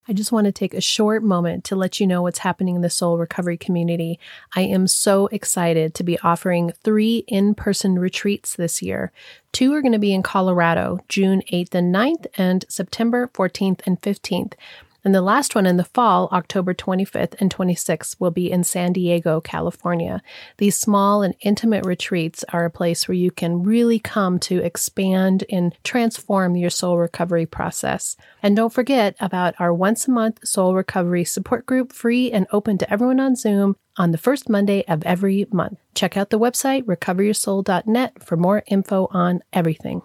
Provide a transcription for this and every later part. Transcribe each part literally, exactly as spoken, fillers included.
I just want to take a short moment to let you know what's happening in the soul recovery community. I am so excited to be offering three in-person retreats this year. Two are going to be in Colorado, June eighth and ninth, and September fourteenth and fifteenth. And the last one in the fall, October twenty-fifth and twenty-sixth, will be in San Diego, California. These small and intimate retreats are a place where you can really come to expand and transform your soul recovery process. And don't forget about our once-a-month soul recovery support group, free and open to everyone on Zoom, on the first Monday of every month. Check out the website, recover your soul dot net, for more info on everything.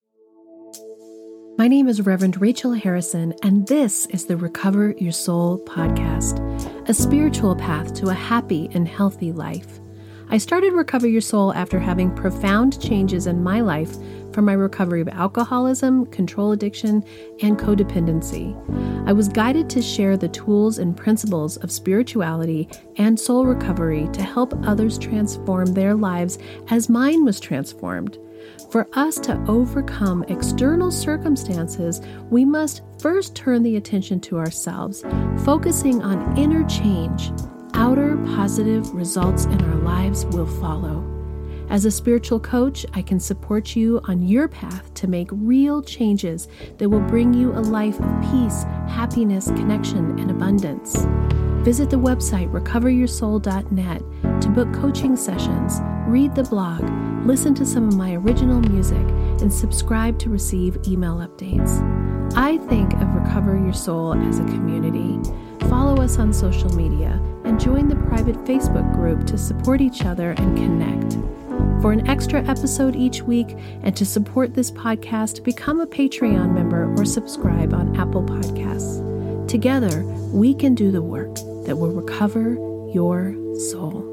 My name is Reverend Rachel Harrison, and this is the Recover Your Soul podcast, a spiritual path to a happy and healthy life. I started Recover Your Soul after having profound changes in my life from my recovery of alcoholism, control addiction, and codependency. I was guided to share the tools and principles of spirituality and soul recovery to help others transform their lives as mine was transformed. For us to overcome external circumstances, we must first turn the attention to ourselves, focusing on inner change. Outer positive results in our lives will follow. As a spiritual coach, I can support you on your path to make real changes that will bring you a life of peace, happiness, connection, and abundance. Visit the website recover your soul dot net to book coaching sessions, read the blog, listen to some of my original music, and subscribe to receive email updates. I think of Recover Your Soul as a community. Follow us on social media and join the private Facebook group to support each other and connect. For an extra episode each week and to support this podcast, become a Patreon member or subscribe on Apple Podcasts. Together, we can do the work that will recover your soul.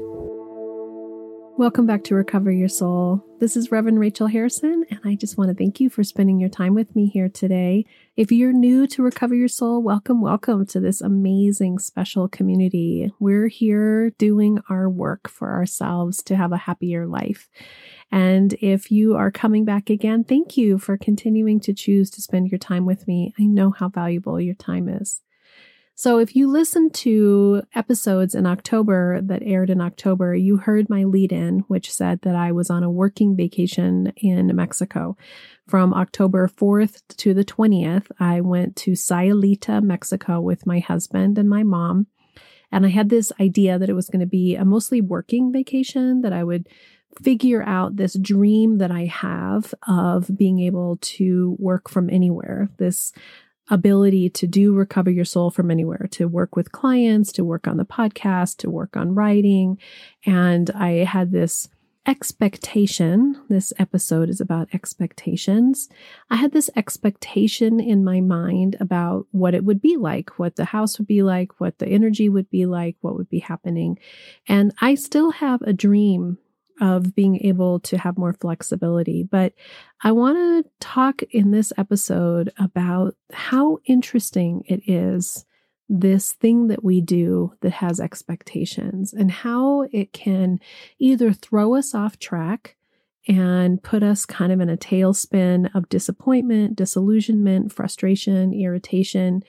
Welcome back to Recover Your Soul. This is Reverend Rachel Harrison, and I just want to thank you for spending your time with me here today. If you're new to Recover Your Soul, welcome, welcome to this amazing, special community. We're here doing our work for ourselves to have a happier life. And if you are coming back again, thank you for continuing to choose to spend your time with me. I know how valuable your time is. So if you listened to episodes in October that aired in October, you heard my lead-in, which said that I was on a working vacation in Mexico. From October fourth to the twentieth, I went to Sayulita, Mexico with my husband and my mom. And I had this idea that it was going to be a mostly working vacation, that I would figure out this dream that I have of being able to work from anywhere, this ability to do Recover Your Soul from anywhere, to work with clients, to work on the podcast, to work on writing. And I had this expectation. This episode is about expectations. I had this expectation in my mind about what it would be like, what the house would be like, what the energy would be like, what would be happening. And I still have a dream of being able to have more flexibility. But I want to talk in this episode about how interesting it is, this thing that we do that has expectations, and how it can either throw us off track and put us kind of in a tailspin of disappointment, disillusionment, frustration, irritation,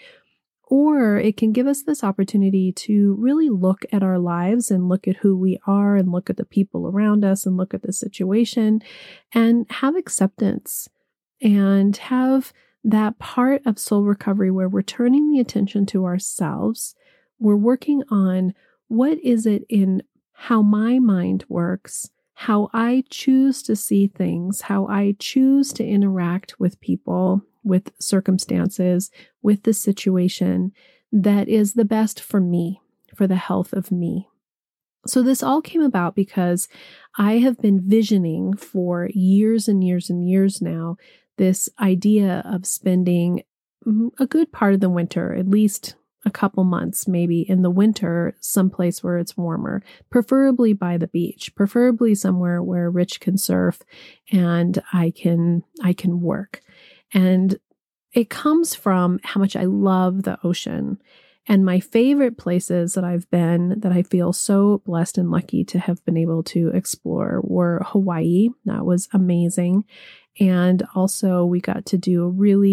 or it can give us this opportunity to really look at our lives and look at who we are and look at the people around us and look at the situation and have acceptance and have that part of soul recovery where we're turning the attention to ourselves. We're working on what is it in how my mind works, how I choose to see things, how I choose to interact with people, with circumstances, with the situation that is the best for me, for the health of me. So this all came about because I have been visioning for years and years and years now this idea of spending a good part of the winter, at least a couple months, maybe in the winter, someplace where it's warmer, preferably by the beach, preferably somewhere where Rich can surf and I can I can work. And it comes from how much I love the ocean. And my favorite places that I've been, that I feel so blessed and lucky to have been able to explore, were Hawaii. That was amazing. And also we got to do a really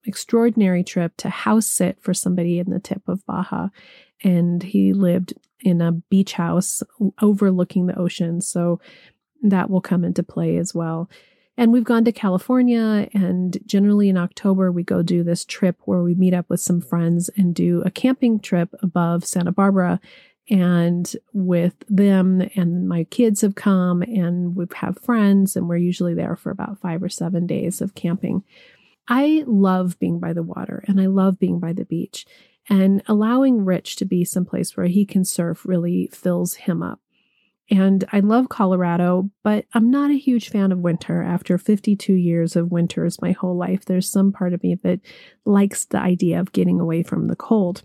extraordinary trip to house sit for somebody in the tip of Baja. And he lived in a beach house overlooking the ocean. So that will come into play as well. And we've gone to California, and generally in October, we go do this trip where we meet up with some friends and do a camping trip above Santa Barbara. And with them, and my kids have come, and we have friends, and we're usually there for about five or seven days of camping. I love being by the water, and I love being by the beach. And allowing Rich to be someplace where he can surf really fills him up. And I love Colorado, but I'm not a huge fan of winter. After fifty-two years of winters my whole life, there's some part of me that likes the idea of getting away from the cold.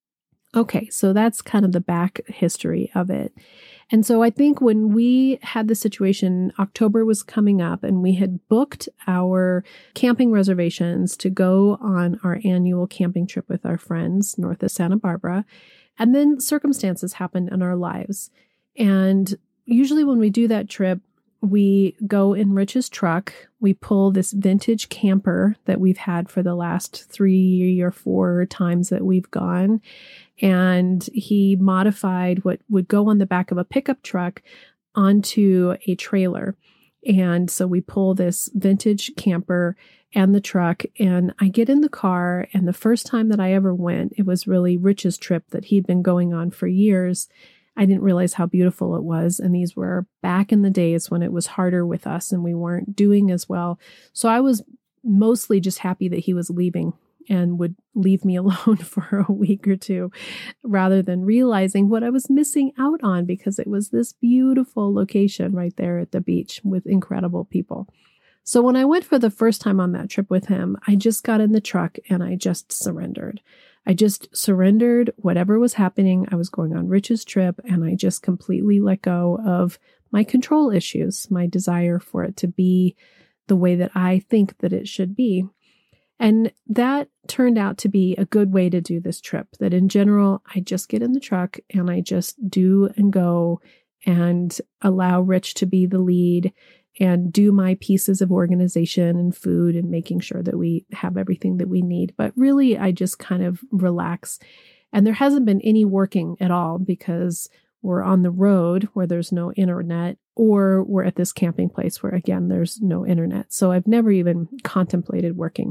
Okay, so that's kind of the back history of it. And so I think when we had the situation, October was coming up and we had booked our camping reservations to go on our annual camping trip with our friends north of Santa Barbara. And then circumstances happened in our lives. And usually when we do that trip, we go in Rich's truck. We pull this vintage camper that we've had for the last three or four times that we've gone. And he modified what would go on the back of a pickup truck onto a trailer. And so we pull this vintage camper and the truck, and I get in the car. And the first time that I ever went, it was really Rich's trip that he'd been going on for years. I didn't realize how beautiful it was. And these were back in the days when it was harder with us and we weren't doing as well. So I was mostly just happy that he was leaving and would leave me alone for a week or two, rather than realizing what I was missing out on, because it was this beautiful location right there at the beach with incredible people. So when I went for the first time on that trip with him, I just got in the truck and I just surrendered. I just surrendered whatever was happening. I was going on Rich's trip, and I just completely let go of my control issues, my desire for it to be the way that I think that it should be. And that turned out to be a good way to do this trip, that in general, I just get in the truck and I just do and go and allow Rich to be the lead and do my pieces of organization and food and making sure that we have everything that we need. But really, I just kind of relax. And there hasn't been any working at all, because we're on the road where there's no internet, or we're at this camping place where, again, there's no internet. So I've never even contemplated working.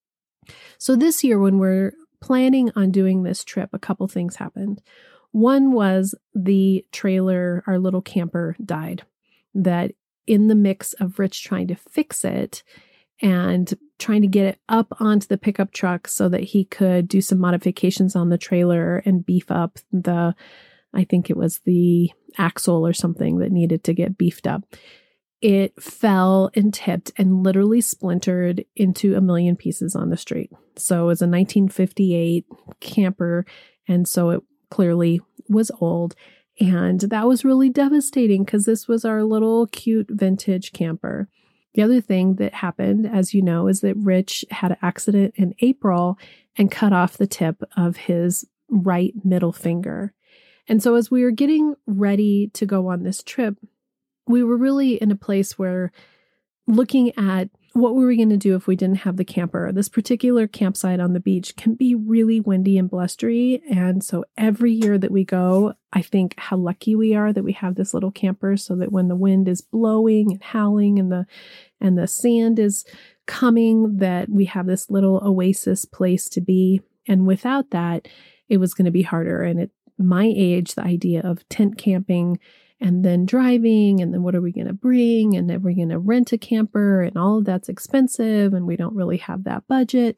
So this year, when we're planning on doing this trip, a couple things happened. One was the trailer, our little camper, died. That in the mix of Rich trying to fix it and trying to get it up onto the pickup truck so that he could do some modifications on the trailer and beef up the, I think it was the axle or something that needed to get beefed up. It fell and tipped and literally splintered into a million pieces on the street. So it was a nineteen fifty-eight camper, and so it clearly was old. And that was really devastating, because this was our little cute vintage camper. The other thing that happened, as you know, is that Rich had an accident in April and cut off the tip of his right middle finger. And so as we were getting ready to go on this trip, we were really in a place where looking at what were we going to do if we didn't have the camper. This particular campsite on the beach can be really windy and blustery. And so every year that we go, I think how lucky we are that we have this little camper, so that when the wind is blowing and howling and the and the sand is coming, that we have this little oasis place to be. And without that, it was going to be harder. And at my age, the idea of tent camping and then driving, and then what are we going to bring? And then we're going to rent a camper, and all of that's expensive, and we don't really have that budget.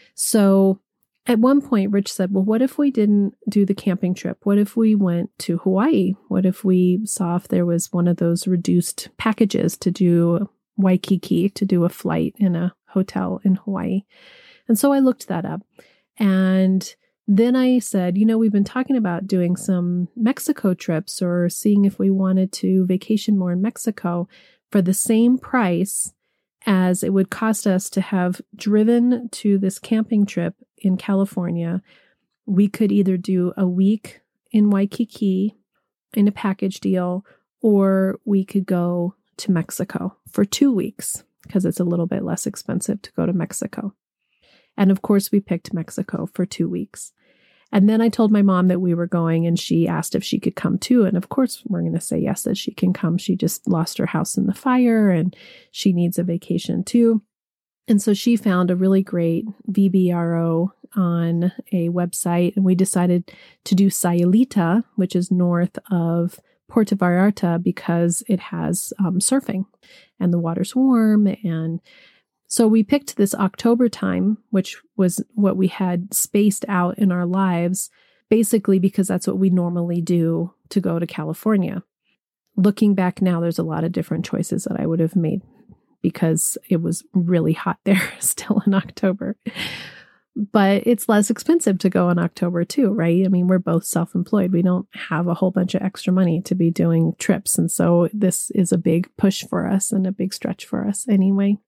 So at one point, Rich said, well, what if we didn't do the camping trip? What if we went to Hawaii? What if we saw if there was one of those reduced packages to do Waikiki, to do a flight in a hotel in Hawaii? And so I looked that up. And then I said, you know, we've been talking about doing some Mexico trips, or seeing if we wanted to vacation more in Mexico for the same price as it would cost us to have driven to this camping trip in California. We could either do a week in Waikiki in a package deal, or we could go to Mexico for two weeks because it's a little bit less expensive to go to Mexico. And of course, we picked Mexico for two weeks. And then I told my mom that we were going, and she asked if she could come too. And of course, we're going to say yes, that she can come. She just lost her house in the fire and she needs a vacation too. And so she found a really great V B R O on a website, and we decided to do Sayulita, which is north of Puerto Vallarta, because it has um, surfing and the water's warm. And so we picked this October time, which was what we had spaced out in our lives, basically because that's what we normally do to go to California. Looking back now, there's a lot of different choices that I would have made because it was really hot there still in October. But it's less expensive to go in October too, right? I mean, we're both self-employed. We don't have a whole bunch of extra money to be doing trips. And so this is a big push for us and a big stretch for us anyway.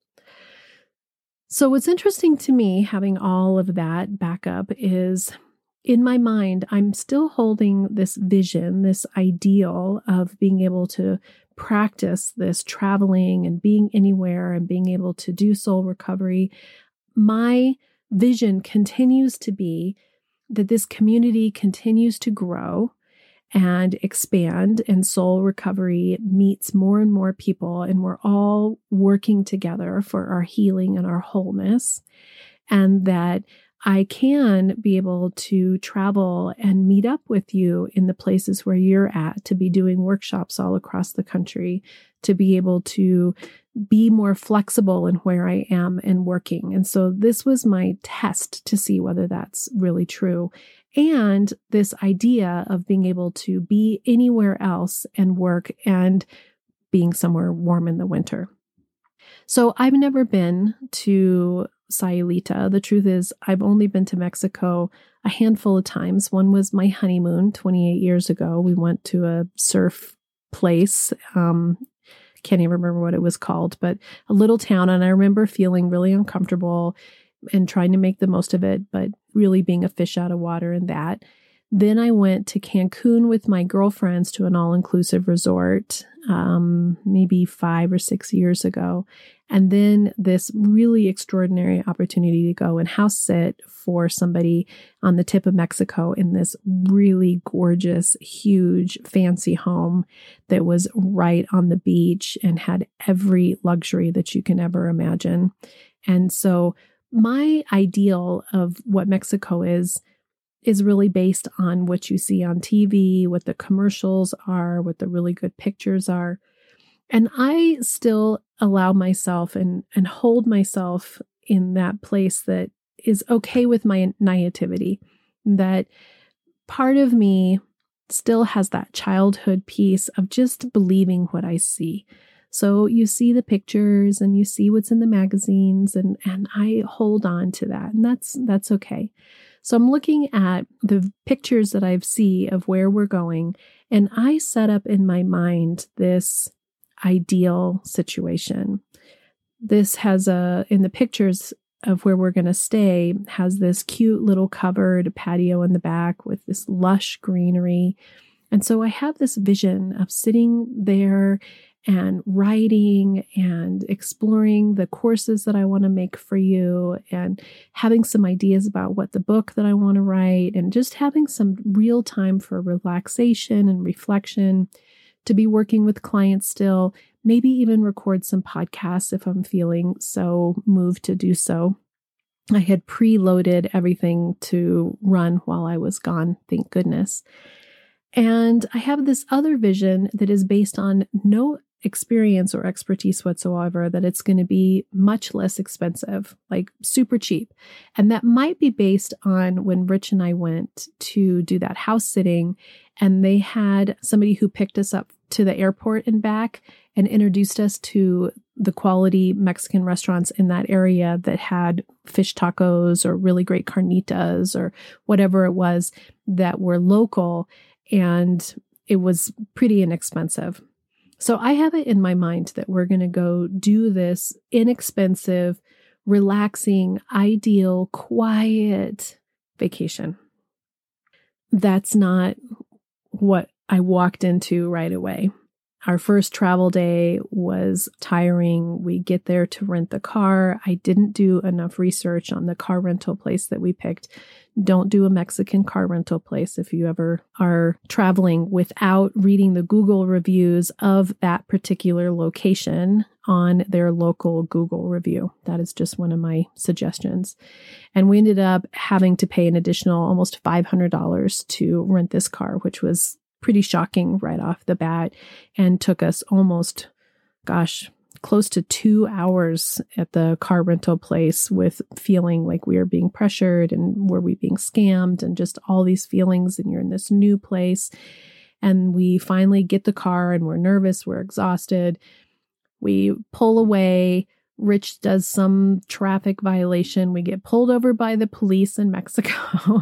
So what's interesting to me, having all of that backup, is in my mind, I'm still holding this vision, this ideal of being able to practice this traveling and being anywhere and being able to do soul recovery. My vision continues to be that this community continues to grow and expand, and soul recovery meets more and more people, and we're all working together for our healing and our wholeness, and that I can be able to travel and meet up with you in the places where you're at, to be doing workshops all across the country, to be able to be more flexible in where I am and working. And so this was my test to see whether that's really true. And this idea of being able to be anywhere else and work and being somewhere warm in the winter. So I've never been to Sayulita. The truth is, I've only been to Mexico a handful of times. One was my honeymoon twenty-eight years ago. We went to a surf place. Um, can't even remember what it was called, but a little town. And I remember feeling really uncomfortable and trying to make the most of it, but really being a fish out of water in that. Then I went to Cancun with my girlfriends to an all-inclusive resort, um, maybe five or six years ago. And then this really extraordinary opportunity to go and house sit for somebody on the tip of Mexico in this really gorgeous, huge, fancy home that was right on the beach and had every luxury that you can ever imagine. And so my ideal of what Mexico is, is really based on what you see on T V, what the commercials are, what the really good pictures are. And I still allow myself and, and hold myself in that place that is okay with my naivety, that part of me still has that childhood piece of just believing what I see. So you see the pictures and you see what's in the magazines, and, and I hold on to that, and that's, that's okay. So I'm looking at the pictures that I see of where we're going, and I set up in my mind this ideal situation. This has a, in the pictures of where we're going to stay, has this cute little covered patio in the back with this lush greenery. And so I have this vision of sitting there and writing and exploring the courses that I want to make for you, and having some ideas about what the book that I want to write, and just having some real time for relaxation and reflection, to be working with clients still, maybe even record some podcasts if I'm feeling so moved to do so. I had preloaded everything to run while I was gone, thank goodness. And I have this other vision that is based on no experience or expertise whatsoever, that it's going to be much less expensive, like super cheap. And that might be based on when Rich and I went to do that house sitting, and they had somebody who picked us up to the airport and back and introduced us to the quality Mexican restaurants in that area that had fish tacos or really great carnitas or whatever it was that were local. And it was pretty inexpensive. So I have it in my mind that we're going to go do this inexpensive, relaxing, ideal, quiet vacation. That's not what I walked into right away. Our first travel day was tiring. We get there to rent the car. I didn't do enough research on the car rental place that we picked. Don't do a Mexican car rental place if you ever are traveling without reading the Google reviews of that particular location on their local Google review. That is just one of my suggestions. And we ended up having to pay an additional almost five hundred dollars to rent this car, which was pretty shocking right off the bat, and took us almost, gosh, close to two hours at the car rental place with feeling like we were being pressured and were we being scammed and just all these feelings. And you're in this new place. And we finally get the car and we're nervous. We're exhausted. We pull away. Rich does some traffic violation. We get pulled over by the police in Mexico.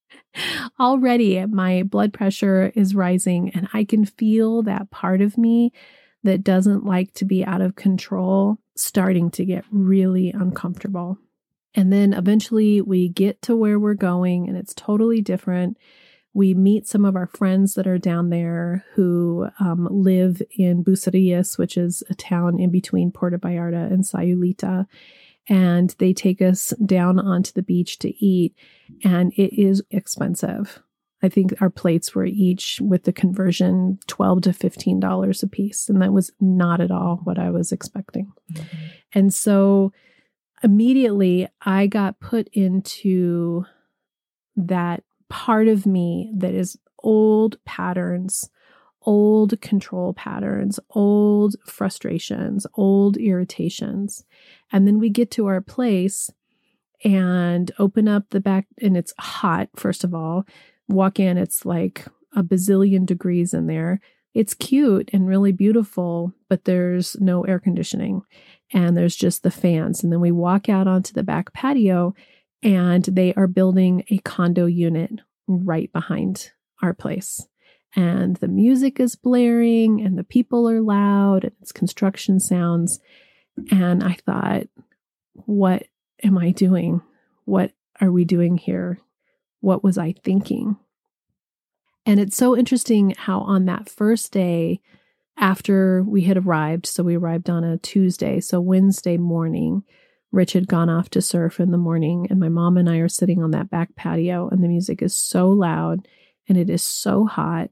Already my blood pressure is rising and I can feel that part of me that doesn't like to be out of control starting to get really uncomfortable. And then eventually we get to where we're going and it's totally different. We meet some of our friends that are down there who um, live in Bucerías, which is a town in between Puerto Vallarta and Sayulita. And they take us down onto the beach to eat, and it is expensive. I think our plates were each, with the conversion, twelve to fifteen dollars a piece, and that was not at all what I was expecting. Mm-hmm. And so immediately I got put into that part of me that is old patterns, old control patterns, old frustrations, old irritations. And then we get to our place and open up the back, and it's hot, first of all. Walk in, it's like a bazillion degrees in there. It's cute and really beautiful, but there's no air conditioning and there's just the fans. And then we walk out onto the back patio and they are building a condo unit right behind our place. And the music is blaring and the people are loud and it's construction sounds. And I thought, what am I doing? What are we doing here? What was I thinking? And it's so interesting how on that first day after we had arrived, so we arrived on a Tuesday, so Wednesday morning, Rich had gone off to surf in the morning and my mom and I are sitting on that back patio and the music is so loud and it is so hot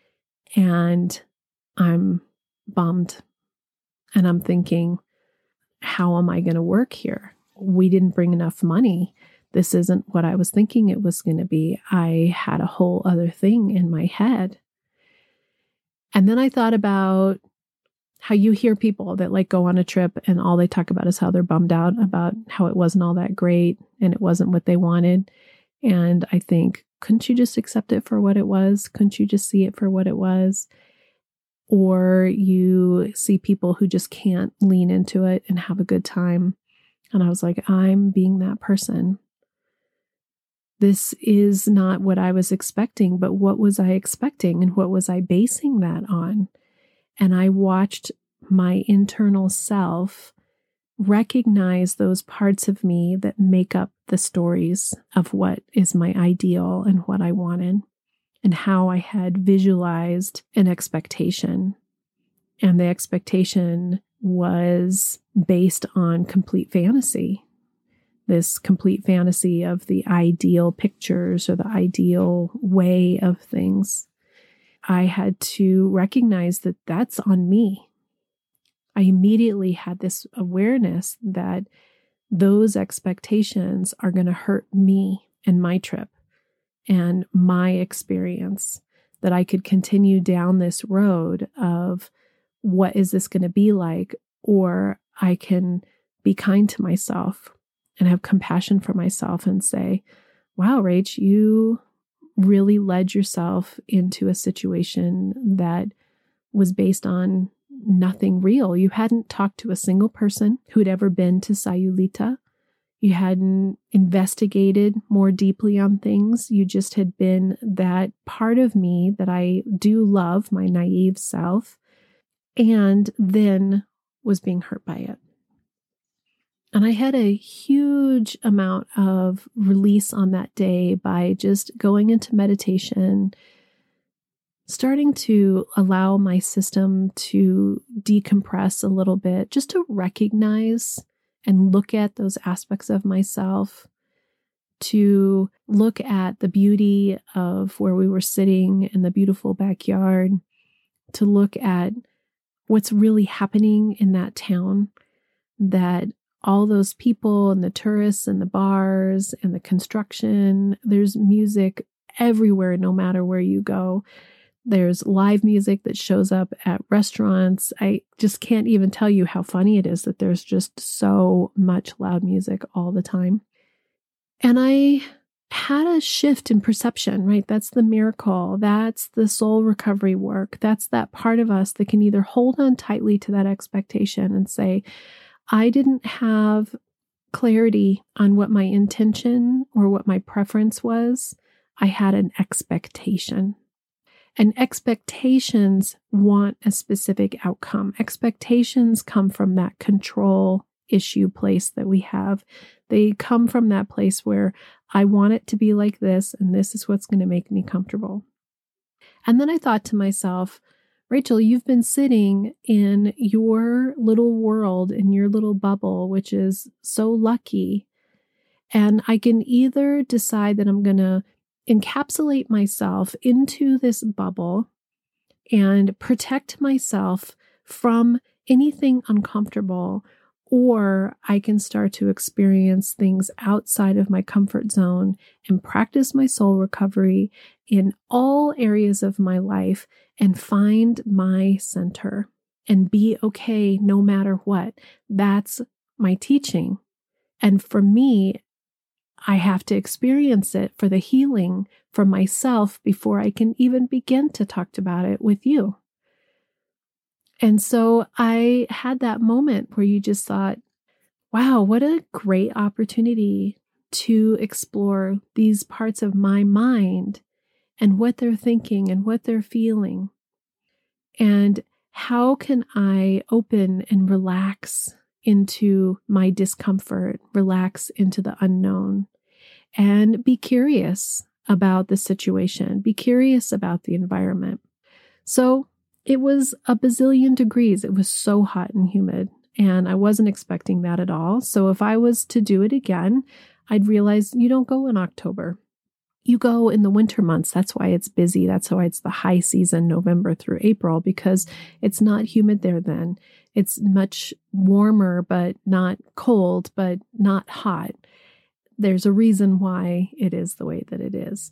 and I'm bummed and I'm thinking, how am I going to work here? We didn't bring enough money. This isn't what I was thinking it was going to be. I had a whole other thing in my head. And then I thought about how you hear people that like go on a trip and all they talk about is how they're bummed out about how it wasn't all that great and it wasn't what they wanted. And I think, couldn't you just accept it for what it was? Couldn't you just see it for what it was? Or you see people who just can't lean into it and have a good time. And I was like, I'm being that person. This is not what I was expecting, but what was I expecting and what was I basing that on? And I watched my internal self recognize those parts of me that make up the stories of what is my ideal and what I wanted and how I had visualized an expectation. And the expectation was based on complete fantasy. This complete fantasy of the ideal pictures or the ideal way of things. I had to recognize that that's on me. I immediately had this awareness that those expectations are going to hurt me and my trip and my experience, that I could continue down this road of what is this going to be like, or I can be kind to myself and have compassion for myself and say, wow, Rach, you really led yourself into a situation that was based on nothing real. You hadn't talked to a single person who'd ever been to Sayulita. You hadn't investigated more deeply on things. You just had been that part of me that I do love, my naive self, and then was being hurt by it. And I had a huge amount of release on that day by just going into meditation, starting to allow my system to decompress a little bit, just to recognize and look at those aspects of myself, to look at the beauty of where we were sitting in the beautiful backyard, to look at what's really happening in that town, that all those people and the tourists and the bars and the construction, there's music everywhere, no matter where you go. There's live music that shows up at restaurants. I just can't even tell you how funny it is that there's just so much loud music all the time. And I had a shift in perception, right? That's the miracle. That's the soul recovery work. That's that part of us that can either hold on tightly to that expectation and say, I didn't have clarity on what my intention or what my preference was. I had an expectation. And expectations want a specific outcome. Expectations come from that control issue place that we have. They come from that place where I want it to be like this, and this is what's going to make me comfortable. And then I thought to myself, Rachel, you've been sitting in your little world, in your little bubble, which is so lucky. And I can either decide that I'm going to encapsulate myself into this bubble and protect myself from anything uncomfortable, or I can start to experience things outside of my comfort zone and practice my soul recovery in all areas of my life and find my center and be okay no matter what. That's my teaching. And for me, I have to experience it for the healing for myself before I can even begin to talk about it with you. And so I had that moment where you just thought, wow, what a great opportunity to explore these parts of my mind and what they're thinking and what they're feeling. And how can I open and relax into my discomfort, relax into the unknown, and be curious about the situation, be curious about the environment. So it was a bazillion degrees. It was so hot and humid, and I wasn't expecting that at all. So if I was to do it again, I'd realize you don't go in October. You go in the winter months. That's why it's busy. That's why it's the high season, November through April, because it's not humid there then. It's much warmer, but not cold, but not hot. There's a reason why it is the way that it is.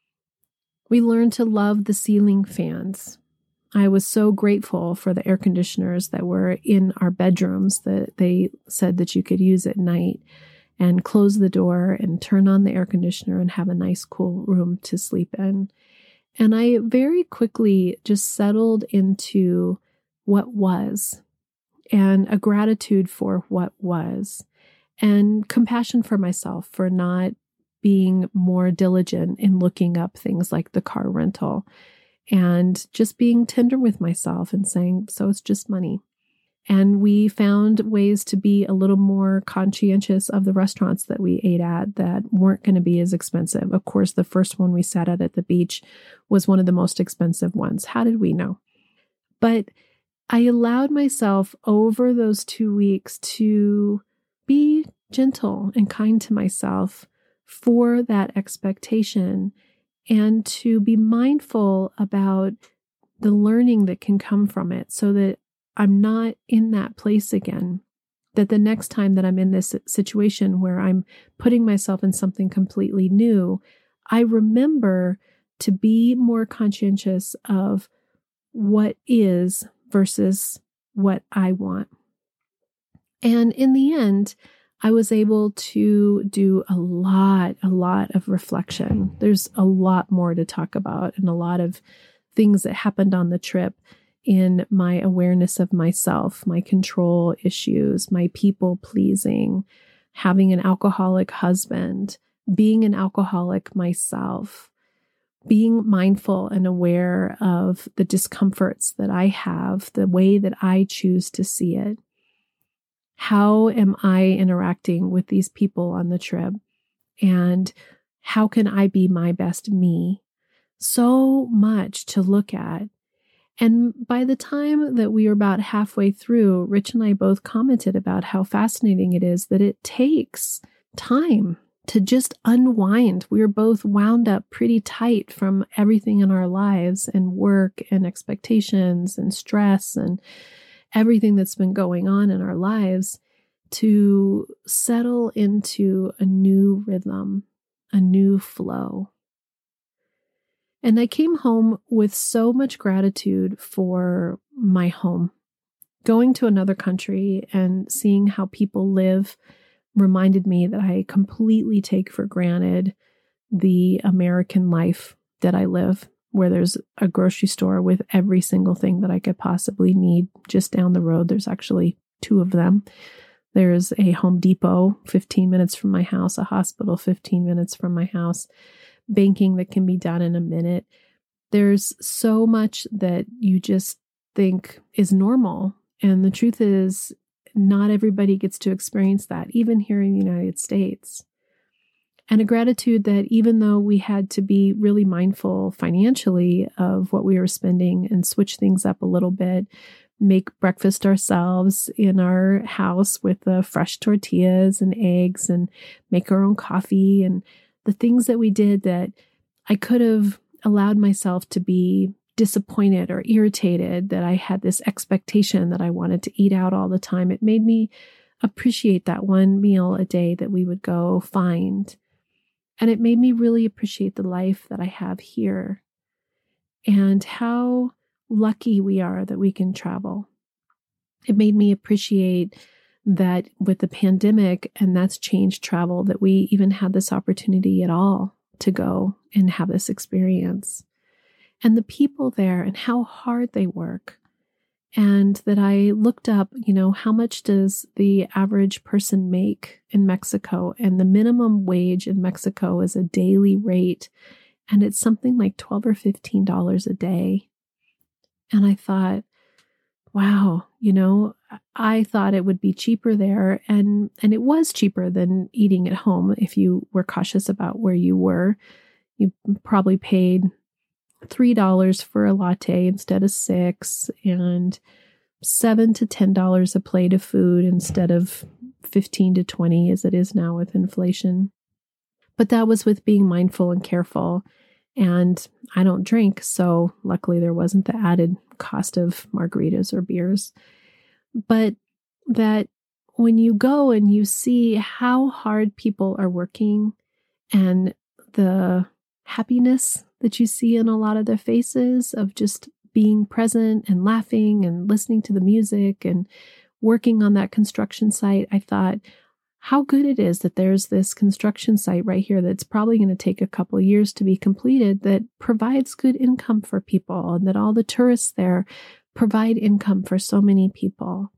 We learned to love the ceiling fans. I was so grateful for the air conditioners that were in our bedrooms that they said that you could use at night and close the door and turn on the air conditioner and have a nice cool room to sleep in. And I very quickly just settled into what was, and a gratitude for what was, and compassion for myself for not being more diligent in looking up things like the car rental, and just being tender with myself and saying, so it's just money. And we found ways to be a little more conscientious of the restaurants that we ate at that weren't going to be as expensive. Of course, the first one we sat at at the beach was one of the most expensive ones. How did we know? But I allowed myself over those two weeks to be gentle and kind to myself for that expectation, and to be mindful about the learning that can come from it, so that I'm not in that place again, that the next time that I'm in this situation where I'm putting myself in something completely new, I remember to be more conscientious of what is versus what I want. And in the end, I was able to do a lot, a lot of reflection. There's a lot more to talk about, and a lot of things that happened on the trip in my awareness of myself, my control issues, my people pleasing, having an alcoholic husband, being an alcoholic myself, being mindful and aware of the discomforts that I have, the way that I choose to see it. How am I interacting with these people on the trip? And how can I be my best me so much to look at. And by the time that we were about halfway through, Rich and I both commented about how fascinating it is that it takes time to just unwind. We were both wound up pretty tight from everything in our lives and work and expectations and stress and everything that's been going on in our lives to settle into a new rhythm, a new flow. And I came home with so much gratitude for my home. Going to another country and seeing how people live reminded me that I completely take for granted the American life that I live, where there's a grocery store with every single thing that I could possibly need just down the road. There's actually two of them. There's a Home Depot fifteen minutes from my house, a hospital fifteen minutes from my house, banking that can be done in a minute. There's so much that you just think is normal. And the truth is, not everybody gets to experience that, even here in the United States. And a gratitude that even though we had to be really mindful financially of what we were spending and switch things up a little bit, make breakfast ourselves in our house with the fresh tortillas and eggs and make our own coffee and the things that we did that I could have allowed myself to be disappointed or irritated that I had this expectation that I wanted to eat out all the time. It made me appreciate that one meal a day that we would go find. And it made me really appreciate the life that I have here and how lucky we are that we can travel. It made me appreciate that with the pandemic, and that's changed travel, that we even had this opportunity at all to go and have this experience. And the people there and how hard they work. And that I looked up, you know, how much does the average person make in Mexico? And the minimum wage in Mexico is a daily rate. And it's something like twelve or fifteen dollars a day. And I thought, wow, you know, I thought it would be cheaper there. And, and it was cheaper than eating at home. If you were cautious about where you were, you probably paid three dollars for a latte instead of six, and seven to ten dollars a plate of food instead of fifteen to twenty as it is now with inflation. But that was with being mindful and careful. And I don't drink, so luckily there wasn't the added cost of margaritas or beers. But that when you go and you see how hard people are working and the happiness that you see in a lot of their faces of just being present and laughing and listening to the music and working on that construction site, I thought, how good it is that there's this construction site right here that's probably going to take a couple of years to be completed that provides good income for people, and that all the tourists there provide income for so many people.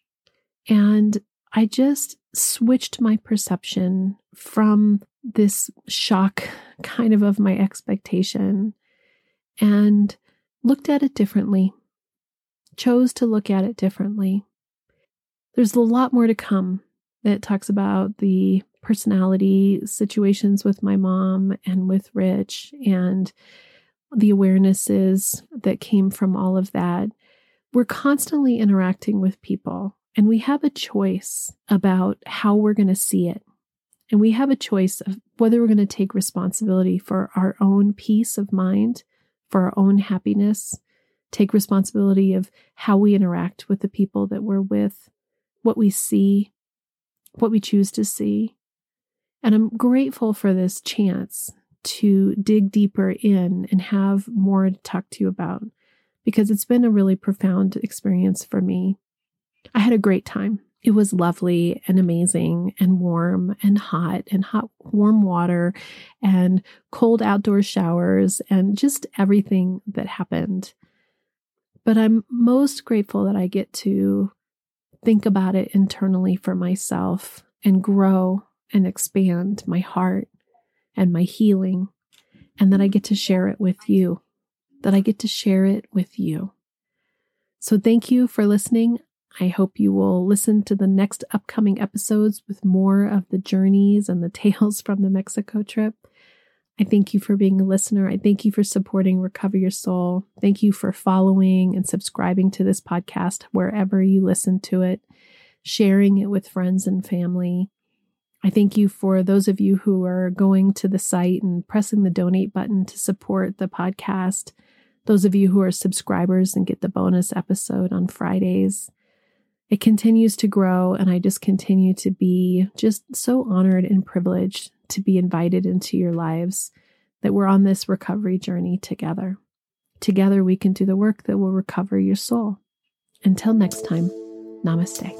And I just switched my perception from this shock kind of of my expectation and looked at it differently, chose to look at it differently. There's a lot more to come that talks about the personality situations with my mom and with Rich and the awarenesses that came from all of that. We're constantly interacting with people, and we have a choice about how we're going to see it. And we have a choice of whether we're going to take responsibility for our own peace of mind, for our own happiness, take responsibility of how we interact with the people that we're with, what we see, what we choose to see. And I'm grateful for this chance to dig deeper in and have more to talk to you about, because it's been a really profound experience for me. I had a great time. It was lovely and amazing and warm and hot and hot, warm water and cold outdoor showers and just everything that happened. But I'm most grateful that I get to think about it internally for myself and grow and expand my heart and my healing, and that I get to share it with you, that I get to share it with you. So thank you for listening. I hope you will listen to the next upcoming episodes with more of the journeys and the tales from the Mexico trip. I thank you for being a listener. I thank you for supporting Recover Your Soul. Thank you for following and subscribing to this podcast wherever you listen to it, sharing it with friends and family. I thank you for those of you who are going to the site and pressing the donate button to support the podcast. Those of you who are subscribers and get the bonus episode on Fridays. It continues to grow, and I just continue to be just so honored and privileged to be invited into your lives, that we're on this recovery journey together. Together we can do the work that will recover your soul. Until next time, namaste.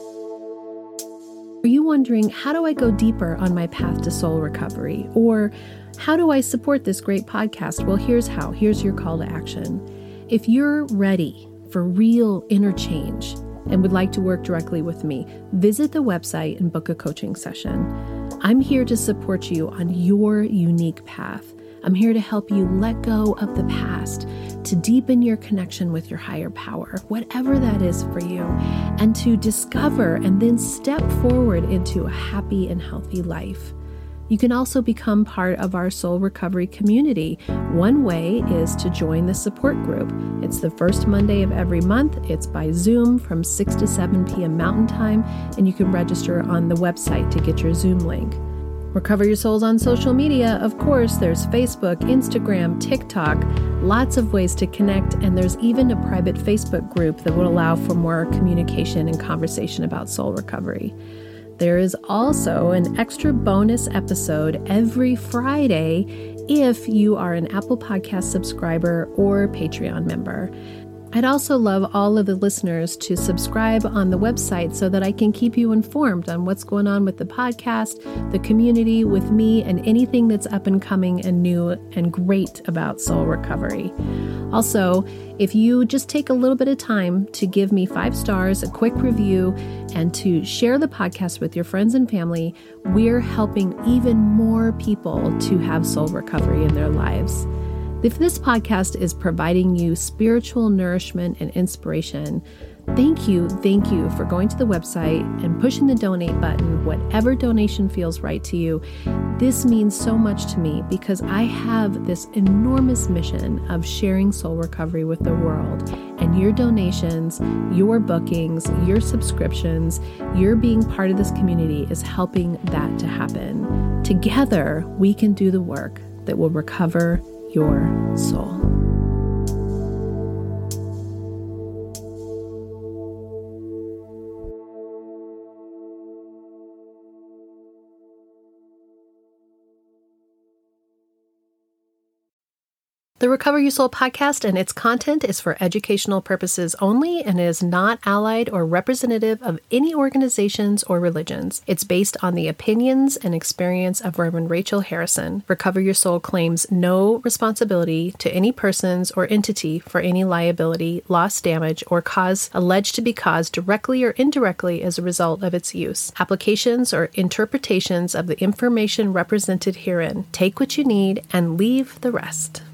Are you wondering, how do I go deeper on my path to soul recovery? Or how do I support this great podcast? Well, here's how. Here's your call to action. If you're ready for real inner change and would like to work directly with me, visit the website and book a coaching session. I'm here to support you on your unique path. I'm here to help you let go of the past, to deepen your connection with your higher power, whatever that is for you, and to discover and then step forward into a happy and healthy life. You can also become part of our soul recovery community. One way is to join the support group. It's the first Monday of every month. It's by Zoom from six to seven p.m. Mountain Time, and you can register on the website to get your Zoom link. Recover Your Souls on social media. Of course, there's Facebook, Instagram, TikTok, lots of ways to connect, and there's even a private Facebook group that will allow for more communication and conversation about soul recovery. There is also an extra bonus episode every Friday if you are an Apple Podcast subscriber or Patreon member. I'd also love all of the listeners to subscribe on the website so that I can keep you informed on what's going on with the podcast, the community, with me, and anything that's up and coming and new and great about soul recovery. Also, if you just take a little bit of time to give me five stars, a quick review, and to share the podcast with your friends and family, we're helping even more people to have soul recovery in their lives. If this podcast is providing you spiritual nourishment and inspiration, thank you, thank you for going to the website and pushing the donate button, whatever donation feels right to you. This means so much to me because I have this enormous mission of sharing soul recovery with the world. And your donations, your bookings, your subscriptions, your being part of this community is helping that to happen. Together, we can do the work that will recover your soul. The Recover Your Soul podcast and its content is for educational purposes only and is not allied or representative of any organizations or religions. It's based on the opinions and experience of Reverend Rachel Harrison. Recover Your Soul claims no responsibility to any persons or entity for any liability, loss, damage, or cause alleged to be caused directly or indirectly as a result of its use. Applications or interpretations of the information represented herein. Take what you need and leave the rest.